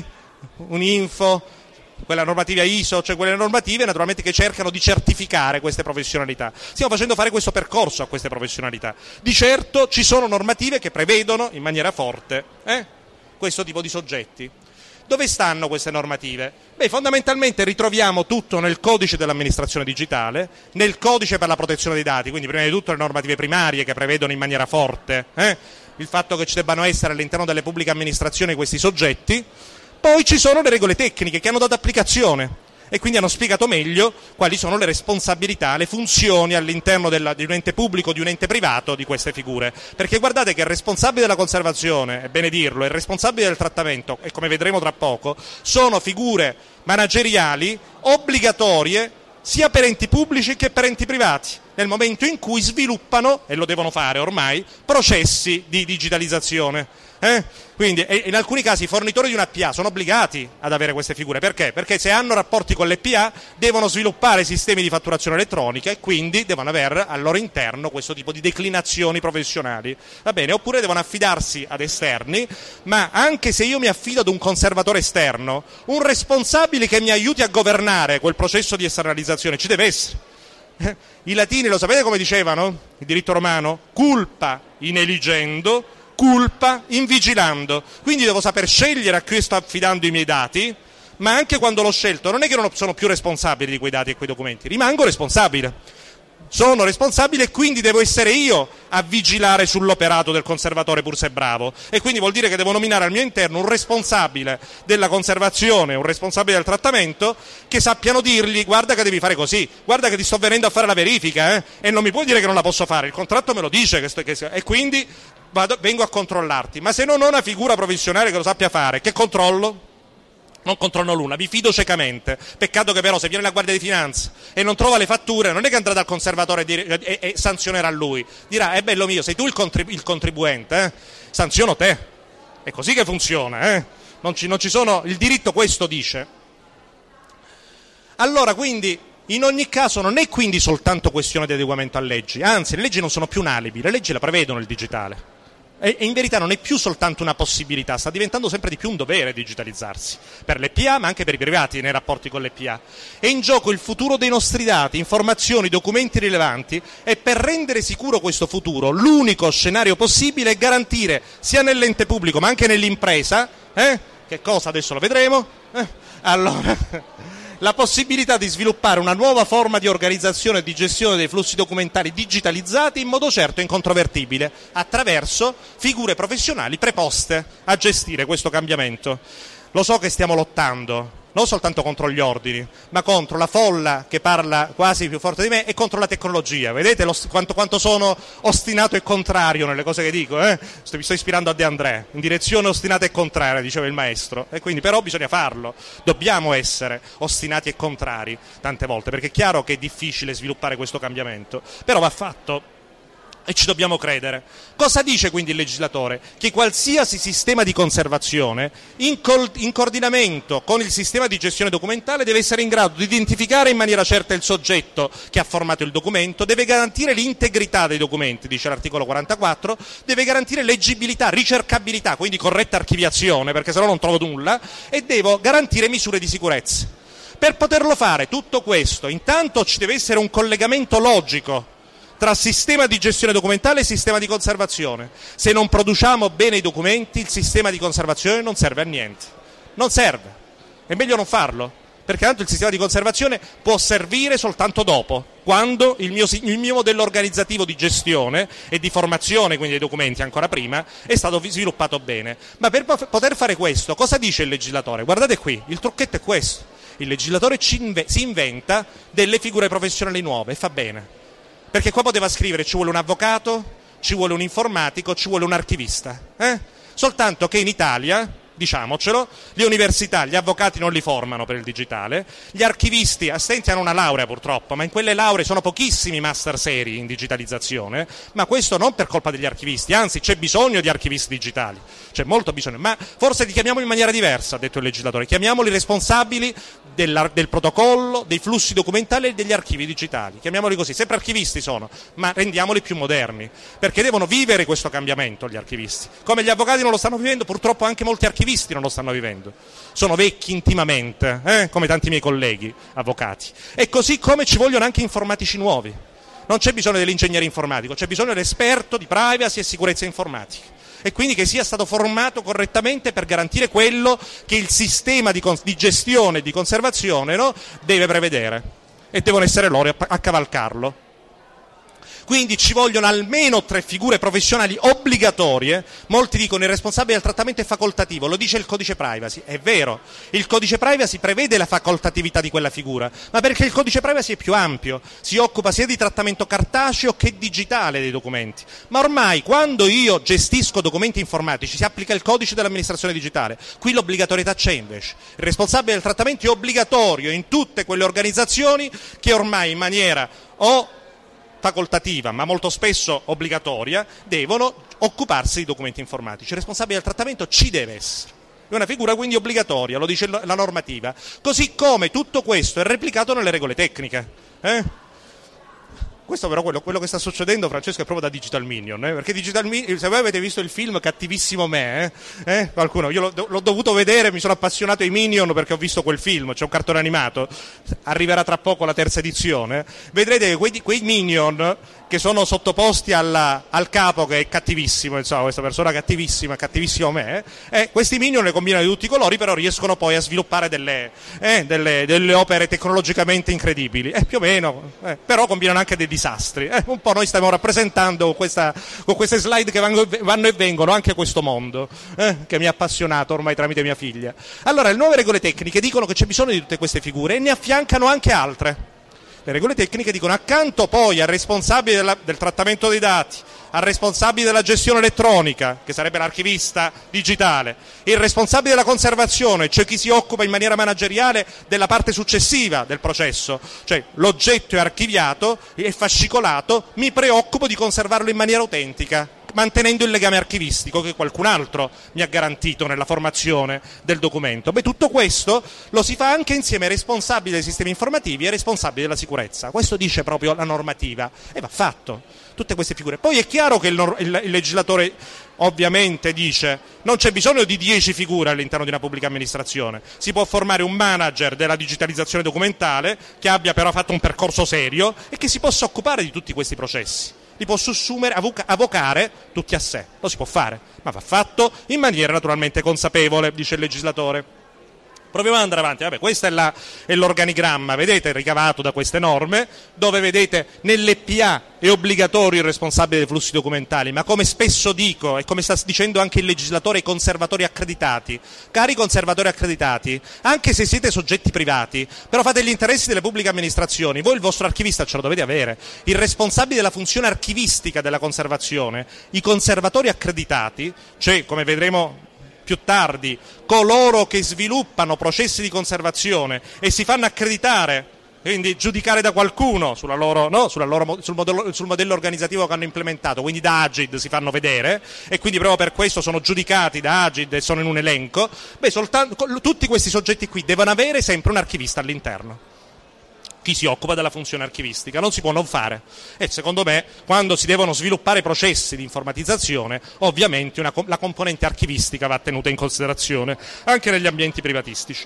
Uninfo, quella normativa ISO, cioè quelle normative naturalmente che cercano di certificare queste professionalità. Stiamo facendo fare questo percorso a queste professionalità. Di certo ci sono normative che prevedono in maniera forte questo tipo di soggetti. Dove stanno queste normative? Beh, fondamentalmente ritroviamo tutto nel codice dell'amministrazione digitale, nel codice per la protezione dei dati, quindi prima di tutto le normative primarie che prevedono in maniera forte il fatto che ci debbano essere all'interno delle pubbliche amministrazioni questi soggetti. Poi ci sono le regole tecniche che hanno dato applicazione e quindi hanno spiegato meglio quali sono le responsabilità, le funzioni all'interno di un ente pubblico o di un ente privato di queste figure. Perché guardate che il responsabile della conservazione, è bene dirlo, e il responsabile del trattamento, e come vedremo tra poco, sono figure manageriali obbligatorie sia per enti pubblici che per enti privati, nel momento in cui sviluppano, e lo devono fare ormai, processi di digitalizzazione. Quindi in alcuni casi i fornitori di una PA sono obbligati ad avere queste figure. Perché? Perché se hanno rapporti con le PA devono sviluppare sistemi di fatturazione elettronica e quindi devono avere al loro interno questo tipo di declinazioni professionali. Va bene? Oppure devono affidarsi ad esterni, ma anche se io mi affido ad un conservatore esterno, un responsabile che mi aiuti a governare quel processo di esternalizzazione ci deve essere. I latini lo sapete come dicevano? Il diritto romano? Culpa in eligendo, culpa in vigilando. Quindi devo saper scegliere a chi sto affidando i miei dati, ma anche quando l'ho scelto non è che non sono più responsabile di quei dati e quei documenti, rimango responsabile. Sono responsabile e quindi devo essere io a vigilare sull'operato del conservatore pur se bravo, e quindi vuol dire che devo nominare al mio interno un responsabile della conservazione, un responsabile del trattamento, che sappiano dirgli: guarda che devi fare così, guarda che ti sto venendo a fare la verifica e non mi puoi dire che non la posso fare, il contratto me lo dice e quindi vengo a controllarti. Ma se non ho una figura professionale che lo sappia fare, che controllo? Non controllo nulla, mi fido ciecamente. Peccato che però se viene la Guardia di Finanza e non trova le fatture, non è che andrà dal conservatore e sanzionerà lui. Dirà: è bello mio, sei tu il contribuente, sanziono te. È così che funziona, non ci sono, il diritto questo dice. Allora, quindi, in ogni caso non è quindi soltanto questione di adeguamento a leggi, anzi le leggi non sono più un alibi, le leggi la prevedono il digitale. E in verità non è più soltanto una possibilità, sta diventando sempre di più un dovere digitalizzarsi, per le PA ma anche per i privati nei rapporti con le PA. È in gioco il futuro dei nostri dati, informazioni, documenti rilevanti, e per rendere sicuro questo futuro l'unico scenario possibile è garantire sia nell'ente pubblico ma anche nell'impresa, che cosa adesso lo vedremo, allora la possibilità di sviluppare una nuova forma di organizzazione e di gestione dei flussi documentali digitalizzati in modo certo e incontrovertibile, attraverso figure professionali preposte a gestire questo cambiamento. Lo so che stiamo lottando, non soltanto contro gli ordini, ma contro la folla che parla quasi più forte di me e contro la tecnologia. Vedete quanto sono ostinato e contrario nelle cose che dico? Mi sto ispirando a De André, in direzione ostinata e contraria, diceva il maestro. E quindi però bisogna farlo. Dobbiamo essere ostinati e contrari tante volte, perché è chiaro che è difficile sviluppare questo cambiamento, però va fatto. E ci dobbiamo credere. Cosa dice quindi il legislatore? Che qualsiasi sistema di conservazione, in coordinamento con il sistema di gestione documentale, deve essere in grado di identificare in maniera certa il soggetto che ha formato il documento, deve garantire l'integrità dei documenti, dice l'articolo 44, deve garantire leggibilità, ricercabilità, quindi corretta archiviazione, perché sennò non trovo nulla, e devo garantire misure di sicurezza. Per poterlo fare tutto questo, intanto ci deve essere un collegamento logico tra sistema di gestione documentale e sistema di conservazione. Se non produciamo bene i documenti, il sistema di conservazione non serve a niente. Non serve. È meglio non farlo, perché tanto il sistema di conservazione può servire soltanto dopo, quando il mio modello organizzativo di gestione e di formazione, quindi dei documenti ancora prima, è stato sviluppato bene. Ma per poter fare questo, cosa dice il legislatore? Guardate qui, il trucchetto è questo. Il legislatore si inventa delle figure professionali nuove e fa bene. Perché qua poteva scrivere: ci vuole un avvocato, ci vuole un informatico, ci vuole un archivista. Soltanto che in Italia, diciamocelo, le università, gli avvocati non li formano per il digitale, gli archivisti, assenti hanno una laurea purtroppo, ma in quelle lauree sono pochissimi master seri in digitalizzazione, ma questo non per colpa degli archivisti, anzi c'è bisogno di archivisti digitali, c'è molto bisogno, ma forse li chiamiamo in maniera diversa, ha detto il legislatore, chiamiamoli responsabili del protocollo, dei flussi documentali e degli archivi digitali, chiamiamoli così, sempre archivisti sono, ma rendiamoli più moderni, perché devono vivere questo cambiamento gli archivisti, come gli avvocati non lo stanno vivendo, purtroppo anche molti archivisti non lo stanno vivendo, sono vecchi intimamente, come tanti miei colleghi avvocati, e così come ci vogliono anche informatici nuovi, non c'è bisogno dell'ingegnere informatico, c'è bisogno dell'esperto di privacy e sicurezza informatica, e quindi che sia stato formato correttamente per garantire quello che il sistema di gestione e di conservazione, no, deve prevedere, e devono essere loro a cavalcarlo. Quindi ci vogliono almeno 3 figure professionali obbligatorie, molti dicono il responsabile del trattamento è facoltativo, lo dice il codice privacy, è vero, il codice privacy prevede la facoltatività di quella figura, ma perché il codice privacy è più ampio, si occupa sia di trattamento cartaceo che digitale dei documenti, ma ormai quando io gestisco documenti informatici si applica il codice dell'amministrazione digitale, qui l'obbligatorietà c'è invece, il responsabile del trattamento è obbligatorio in tutte quelle organizzazioni che ormai in maniera facoltativa, ma molto spesso obbligatoria, devono occuparsi di documenti informatici. Il responsabile del trattamento ci deve essere. È una figura quindi obbligatoria, lo dice la normativa. Così come tutto questo è replicato nelle regole tecniche. Questo però quello che sta succedendo, Francesco, è proprio da Digital Minion, perché Digital Minion, se voi avete visto il film Cattivissimo Me, qualcuno, io l'ho dovuto vedere, mi sono appassionato ai Minion perché ho visto quel film, c'è un cartone animato, arriverà tra poco la terza edizione, vedrete che quei Minion che sono sottoposti al capo che è cattivissimo, insomma, questa persona cattivissima, Cattivissimo Me, questi Minion le combinano di tutti i colori, però riescono poi a sviluppare delle opere tecnologicamente incredibili, più o meno, però combinano anche dei disastri, un po' noi stiamo rappresentando con queste slide che vanno e vengono anche questo mondo, che mi ha appassionato ormai tramite mia figlia. Allora, le nuove regole tecniche dicono che c'è bisogno di tutte queste figure e ne affiancano anche altre. Le regole tecniche dicono accanto poi al responsabile del trattamento dei dati, al responsabile della gestione elettronica, che sarebbe l'archivista digitale, il responsabile della conservazione, cioè chi si occupa in maniera manageriale della parte successiva del processo, cioè l'oggetto è archiviato, è fascicolato, mi preoccupo di conservarlo in maniera autentica, mantenendo il legame archivistico che qualcun altro mi ha garantito nella formazione del documento. Tutto questo lo si fa anche insieme ai responsabili dei sistemi informativi e ai responsabili della sicurezza. Questo dice proprio la normativa e va fatto, tutte queste figure. Poi è chiaro che il legislatore ovviamente dice non c'è bisogno di 10 figure all'interno di una pubblica amministrazione, si può formare un manager della digitalizzazione documentale che abbia però fatto un percorso serio e che si possa occupare di tutti questi processi. Li può sussumere, avocare tutti a sé, lo si può fare, ma va fatto in maniera naturalmente consapevole, dice il legislatore. Proviamo ad andare avanti. Questo è l'organigramma, vedete, ricavato da queste norme, dove vedete nell'EPA è obbligatorio il responsabile dei flussi documentali, ma come spesso dico, e come sta dicendo anche il legislatore ai conservatori accreditati, cari conservatori accreditati, anche se siete soggetti privati, però fate gli interessi delle pubbliche amministrazioni, voi il vostro archivista ce lo dovete avere, il responsabile della funzione archivistica della conservazione, i conservatori accreditati, cioè come vedremo più tardi, coloro che sviluppano processi di conservazione e si fanno accreditare, quindi giudicare da qualcuno sul modello organizzativo che hanno implementato, quindi da Agid si fanno vedere e quindi proprio per questo sono giudicati da Agid e sono in un elenco, tutti questi soggetti qui devono avere sempre un archivista all'interno. Chi si occupa della funzione archivistica, non si può non fare. E secondo me, quando si devono sviluppare processi di informatizzazione, ovviamente la componente archivistica va tenuta in considerazione anche negli ambienti privatistici.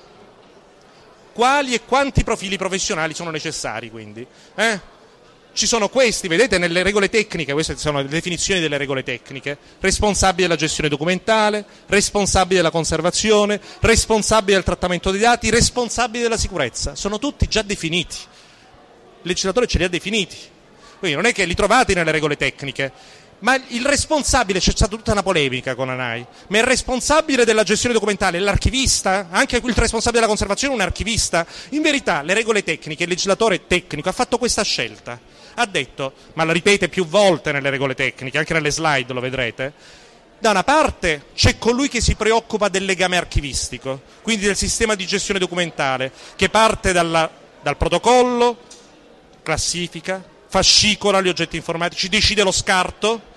Quali e quanti profili professionali sono necessari, quindi? Ci sono questi, vedete, nelle regole tecniche, queste sono le definizioni delle regole tecniche: responsabile della gestione documentale, responsabile della conservazione, responsabile del trattamento dei dati, responsabile della sicurezza. Sono tutti già definiti. Il legislatore ce li ha definiti. Quindi non è che li trovate nelle regole tecniche. Ma il responsabile, c'è stata tutta una polemica con ANAI, ma il responsabile della gestione documentale è l'archivista? Anche il responsabile della conservazione è un archivista? In verità le regole tecniche, il legislatore tecnico ha fatto questa scelta, ha detto, ma la ripete più volte nelle regole tecniche, anche nelle slide lo vedrete, Da una parte c'è colui che si preoccupa del legame archivistico, quindi del sistema di gestione documentale, che parte dal protocollo, classifica, fascicola gli oggetti informatici, decide lo scarto,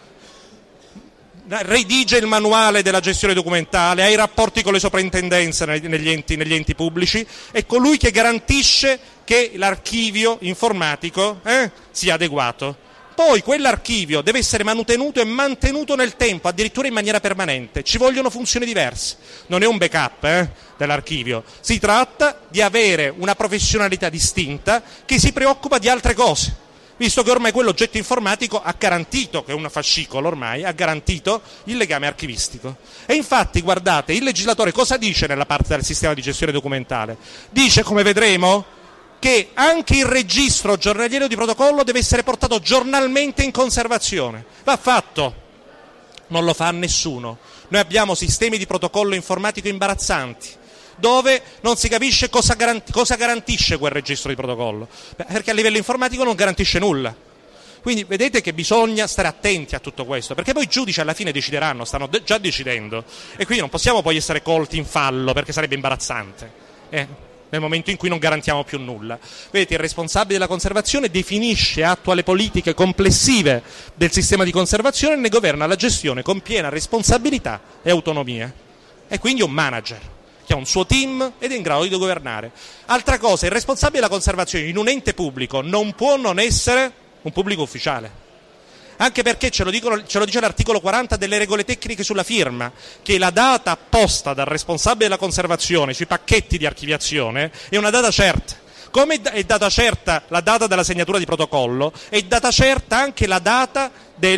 redige il manuale della gestione documentale, ha i rapporti con le soprintendenze negli enti pubblici, è colui che garantisce che l'archivio informatico sia adeguato. Poi quell'archivio deve essere manutenuto e mantenuto nel tempo, addirittura in maniera permanente. Ci vogliono funzioni diverse. Non è un backup dell'archivio. Si tratta di avere una professionalità distinta che si preoccupa di altre cose, visto che ormai quell'oggetto informatico ha garantito, che è un fascicolo ormai, ha garantito il legame archivistico. E infatti, guardate, il legislatore cosa dice nella parte del sistema di gestione documentale? Dice, come vedremo, che anche il registro giornaliero di protocollo deve essere portato giornalmente in conservazione. Va fatto, non lo fa nessuno. Noi abbiamo sistemi di protocollo informatico imbarazzanti, dove non si capisce cosa garantisce quel registro di protocollo, perché a livello informatico non garantisce nulla. Quindi vedete che bisogna stare attenti a tutto questo, perché poi i giudici alla fine decideranno, stanno già decidendo, e quindi non possiamo poi essere colti in fallo, perché sarebbe imbarazzante. Nel momento in cui non garantiamo più nulla. Vedete, il responsabile della conservazione definisce e attua le politiche complessive del sistema di conservazione e ne governa la gestione con piena responsabilità e autonomia. È quindi un manager che ha un suo team ed è in grado di governare. Altra cosa, il responsabile della conservazione in un ente pubblico non può non essere un pubblico ufficiale. Anche perché ce lo dice l'articolo 40 delle regole tecniche sulla firma, che la data apposta dal responsabile della conservazione sui pacchetti di archiviazione è una data certa. Come è data certa la data della segnatura di protocollo, è data certa anche la data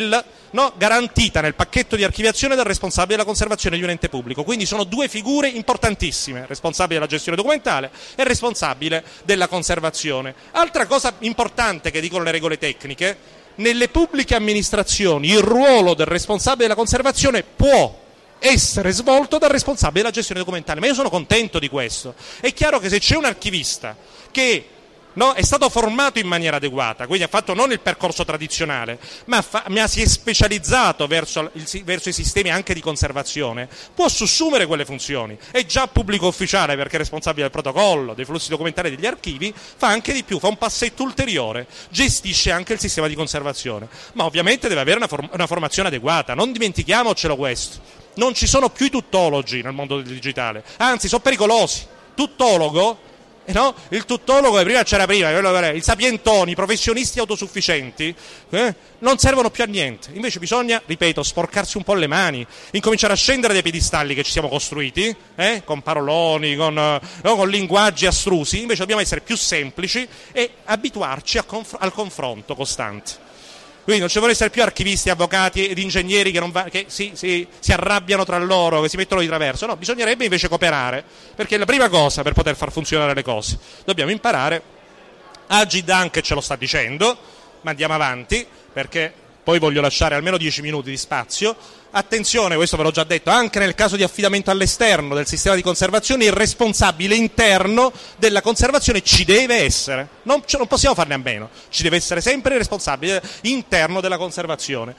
garantita nel pacchetto di archiviazione del responsabile della conservazione di un ente pubblico. Quindi sono due figure importantissime, responsabile della gestione documentale e responsabile della conservazione. Altra cosa importante che dicono le regole tecniche: nelle pubbliche amministrazioni il ruolo del responsabile della conservazione può essere svolto dal responsabile della gestione documentale, ma io sono contento di questo. È chiaro che se c'è un archivista che è stato formato in maniera adeguata, quindi ha fatto non il percorso tradizionale, ma si è specializzato verso i sistemi anche di conservazione, può sussumere quelle funzioni. È già pubblico ufficiale perché è responsabile del protocollo, dei flussi documentali degli archivi, fa anche di più, fa un passetto ulteriore, gestisce anche il sistema di conservazione. Ma ovviamente deve avere una formazione adeguata, non dimentichiamocelo questo. Non ci sono più i tuttologi nel mondo del digitale, anzi sono pericolosi. Tuttologo, il tuttologo prima c'era il sapientoni, i professionisti autosufficienti non servono più a niente. Invece bisogna, ripeto, sporcarsi un po' le mani, incominciare a scendere dai piedistalli che ci siamo costruiti con paroloni, con linguaggi astrusi. Invece dobbiamo essere più semplici e abituarci al confronto costante. Quindi non ci devono essere più archivisti, avvocati ed ingegneri che si arrabbiano tra loro, che si mettono di traverso. No, bisognerebbe invece cooperare, perché è la prima cosa per poter far funzionare le cose. Dobbiamo imparare. Agid anche ce lo sta dicendo, ma andiamo avanti, perché poi voglio lasciare almeno 10 minuti di spazio. Attenzione, questo ve l'ho già detto, anche nel caso di affidamento all'esterno del sistema di conservazione, il responsabile interno della conservazione ci deve essere, non possiamo farne a meno, ci deve essere sempre il responsabile interno della conservazione.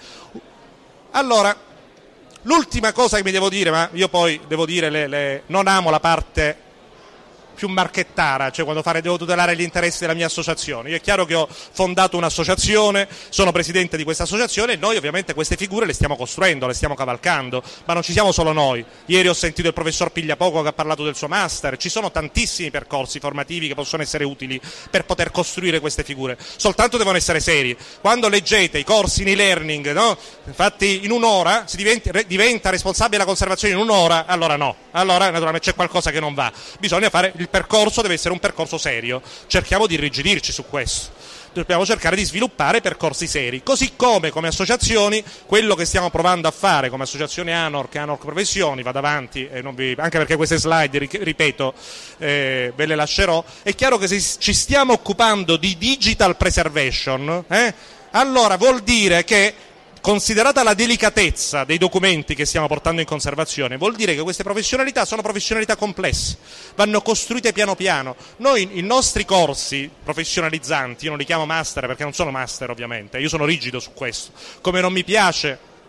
Allora, l'ultima cosa che mi devo dire, ma io poi devo dire, non amo la parte più marchettara, cioè quando devo tutelare gli interessi della mia associazione. Io è chiaro che ho fondato un'associazione, sono presidente di questa associazione e noi ovviamente queste figure le stiamo costruendo, le stiamo cavalcando, ma non ci siamo solo noi. Ieri ho sentito il professor Pigliapoco che ha parlato del suo master, ci sono tantissimi percorsi formativi che possono essere utili per poter costruire queste figure, soltanto devono essere seri. Quando leggete i corsi in e-learning, fatti in un'ora, si diventa responsabile della conservazione in un'ora, allora no, allora naturalmente c'è qualcosa che non va, bisogna fare il percorso, deve essere un percorso serio, cerchiamo di irrigidirci su questo, dobbiamo cercare di sviluppare percorsi seri, così come associazioni, quello che stiamo provando a fare come associazione ANORC Professioni, vado avanti, anche perché queste slide, ripeto, ve le lascerò. È chiaro che se ci stiamo occupando di digital preservation, allora vuol dire che, considerata la delicatezza dei documenti che stiamo portando in conservazione, vuol dire che queste professionalità sono professionalità complesse, vanno costruite piano piano. Noi i nostri corsi professionalizzanti, io non li chiamo master perché non sono master ovviamente, io sono rigido su questo, come non mi piace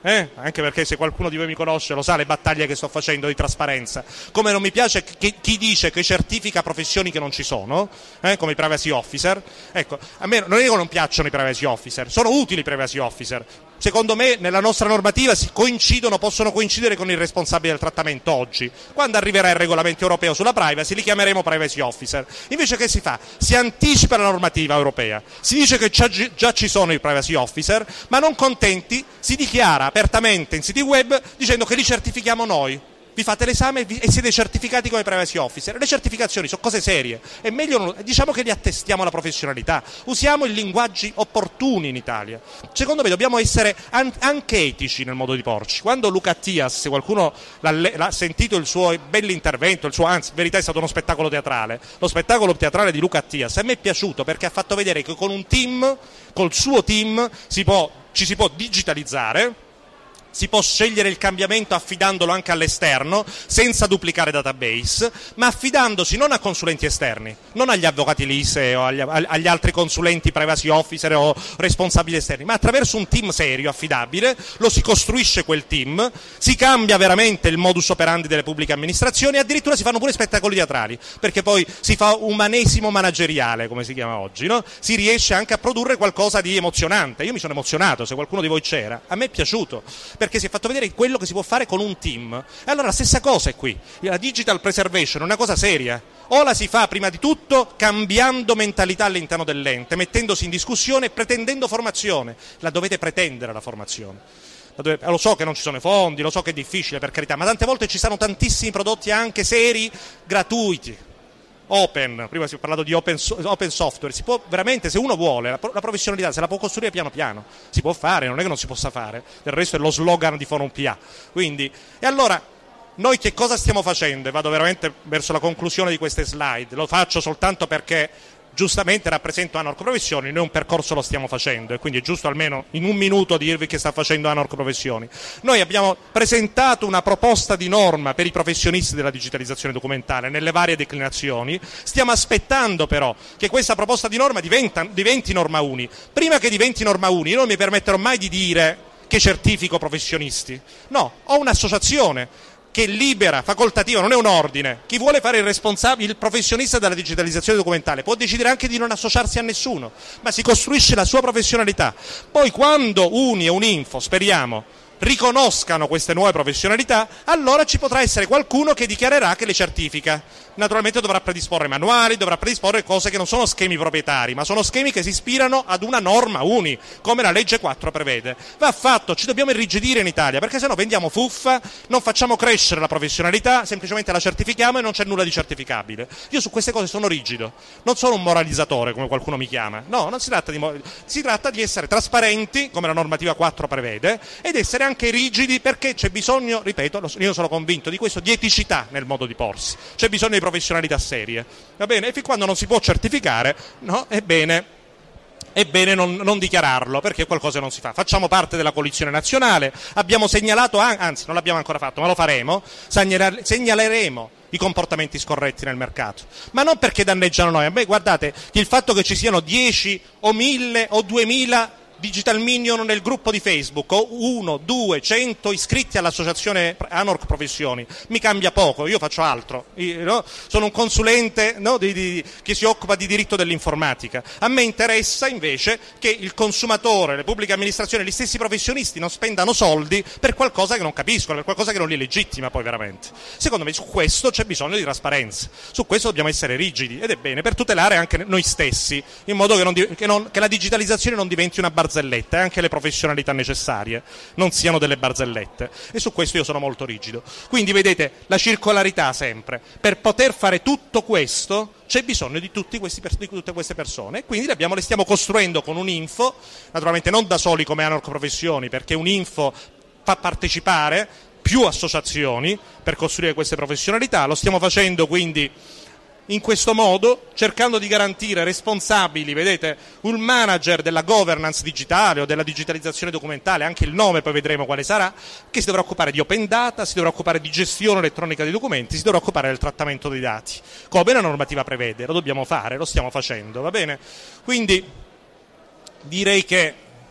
Anche perché se qualcuno di voi mi conosce lo sa le battaglie che sto facendo di trasparenza. Come non mi piace chi dice che certifica professioni che non ci sono, come i privacy officer. Ecco, a me non è che non piacciono i privacy officer, sono utili i privacy officer. Secondo me nella nostra normativa possono coincidere con il responsabile del trattamento oggi. Quando arriverà il regolamento europeo sulla privacy li chiameremo privacy officer. Invece che si fa? Si anticipa la normativa europea, si dice che già ci sono i privacy officer, ma non contenti si dichiara apertamente in siti web dicendo che li certifichiamo noi. Vi fate l'esame e siete certificati come privacy officer. Le certificazioni sono cose serie, è meglio diciamo che li attestiamo la professionalità, usiamo i linguaggi opportuni in Italia. Secondo me dobbiamo essere anche etici nel modo di porci. Quando Luca Attias, se qualcuno l'ha sentito il suo bell'intervento, anzi in verità è stato uno spettacolo teatrale, lo spettacolo teatrale di Luca Attias a me è piaciuto perché ha fatto vedere che con un team, col suo team ci si può digitalizzare, si può scegliere il cambiamento affidandolo anche all'esterno, senza duplicare database, ma affidandosi non a consulenti esterni, non agli avvocati LISE o agli altri consulenti privacy officer o responsabili esterni, ma attraverso un team serio, affidabile, lo si costruisce quel team, si cambia veramente il modus operandi delle pubbliche amministrazioni e addirittura si fanno pure spettacoli teatrali, perché poi si fa umanesimo manageriale, come si chiama oggi, no? Si riesce anche a produrre qualcosa di emozionante. Io mi sono emozionato, se qualcuno di voi c'era, a me è piaciuto, perché si è fatto vedere quello che si può fare con un team. E allora la stessa cosa è qui, la digital preservation è una cosa seria, o la si fa prima di tutto cambiando mentalità all'interno dell'ente, mettendosi in discussione e pretendendo formazione. La dovete pretendere la formazione. Lo so che non ci sono i fondi, lo so che è difficile per carità, ma tante volte ci sono tantissimi prodotti anche seri, gratuiti, open. Prima si è parlato di open software, si può veramente, se uno vuole, la professionalità se la può costruire piano piano, si può fare, non è che non si possa fare, del resto è lo slogan di Forum PA. Quindi, e allora noi che cosa stiamo facendo? E vado veramente verso la conclusione di queste slide, lo faccio soltanto perché giustamente rappresento Anorc Professioni, noi un percorso lo stiamo facendo e quindi è giusto almeno in un minuto dirvi che sta facendo Anorc Professioni. Noi abbiamo presentato una proposta di norma per i professionisti della digitalizzazione documentale nelle varie declinazioni, stiamo aspettando però che questa proposta di norma diventi norma uni. Prima che diventi norma uni io non mi permetterò mai di dire che certifico professionisti, no, ho un'associazione che è libera, facoltativa, non è un ordine. Chi vuole fare il professionista della digitalizzazione documentale può decidere anche di non associarsi a nessuno, ma si costruisce la sua professionalità. Poi quando Uni e Uninfo, speriamo, riconoscano queste nuove professionalità, allora ci potrà essere qualcuno che dichiarerà che le certifica. Naturalmente dovrà predisporre manuali, dovrà predisporre cose che non sono schemi proprietari, ma sono schemi che si ispirano ad una norma Uni, come la legge 4 prevede. Va fatto, ci dobbiamo irrigidire in Italia, perché sennò vendiamo fuffa, non facciamo crescere la professionalità, semplicemente la certifichiamo e non c'è nulla di certificabile. Io su queste cose sono rigido, non sono un moralizzatore come qualcuno mi chiama, no, non si tratta di essere trasparenti, come la normativa 4 prevede, ed essere anche rigidi, perché c'è bisogno, ripeto, io sono convinto di questo, di eticità nel modo di porsi, c'è bisogno di professionalità serie, va bene? E fin quando non si può certificare, no, è bene non dichiararlo, perché qualcosa non si fa. Facciamo parte della coalizione nazionale, abbiamo segnalato, anzi non l'abbiamo ancora fatto, ma lo faremo, segnaleremo i comportamenti scorretti nel mercato, ma non perché danneggiano noi. A me, guardate, il fatto che ci siano 10 o 1000 o 2000 Digital Minion nel gruppo di Facebook o 1, 2, 100 iscritti all'associazione Anorc Professioni mi cambia poco, io faccio altro, sono un consulente che si occupa di diritto dell'informatica. A me interessa invece che il consumatore, le pubbliche amministrazioni, gli stessi professionisti non spendano soldi per qualcosa che non capiscono, per qualcosa che non li legittima poi veramente. Secondo me su questo c'è bisogno di trasparenza, su questo dobbiamo essere rigidi, ed è bene per tutelare anche noi stessi, in modo che la digitalizzazione non diventi una barzelletta e anche le professionalità necessarie non siano delle barzellette, e su questo io sono molto rigido. Quindi vedete la circolarità sempre, per poter fare tutto questo c'è bisogno di tutte queste persone, e quindi le stiamo costruendo con Uninfo, naturalmente non da soli come Anorc Professioni, perché Uninfo fa partecipare più associazioni per costruire queste professionalità. Lo stiamo facendo quindi in questo modo, cercando di garantire responsabili, vedete, un manager della governance digitale o della digitalizzazione documentale, anche il nome poi vedremo quale sarà, che si dovrà occupare di open data, si dovrà occupare di gestione elettronica dei documenti, si dovrà occupare del trattamento dei dati, come la normativa prevede. Lo dobbiamo fare, lo stiamo facendo, va bene? Quindi direi che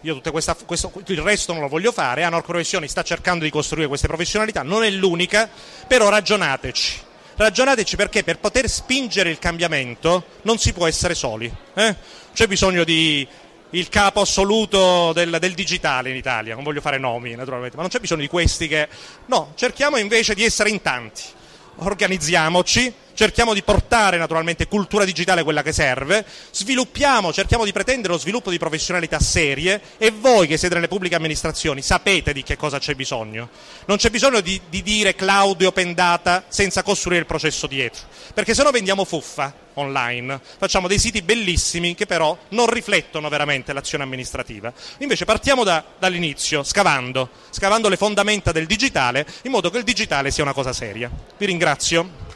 io il resto non lo voglio fare. Anor Professioni sta cercando di costruire queste professionalità, non è l'unica, però ragionateci. Ragionateci, perché per poter spingere il cambiamento non si può essere soli. C'è bisogno di il capo assoluto del digitale in Italia, non voglio fare nomi naturalmente, ma non c'è bisogno di questi che... No, cerchiamo invece di essere in tanti. Organizziamoci, cerchiamo di portare naturalmente cultura digitale, quella che serve, cerchiamo di pretendere lo sviluppo di professionalità serie, e voi che siete nelle pubbliche amministrazioni sapete di che cosa c'è bisogno. Non c'è bisogno di dire cloud e open data senza costruire il processo dietro, perché sennò vendiamo fuffa online, facciamo dei siti bellissimi che però non riflettono veramente l'azione amministrativa. Invece partiamo dall'inizio, scavando le fondamenta del digitale, in modo che il digitale sia una cosa seria. Vi ringrazio.